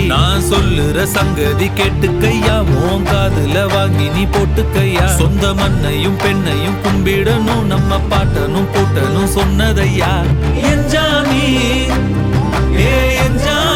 நான் சொல்லுற சங்கதி கேட்டுக்கையா, உன் காதுல வாங்கி நீ போட்டுக்கையா. சொந்த மண்ணையும் பெண்ணையும் கும்பிடணும், நம்ம பாட்டனும் கூட்டனும் சொன்னதையா. என் ஜானி ஏ என் ஜானி.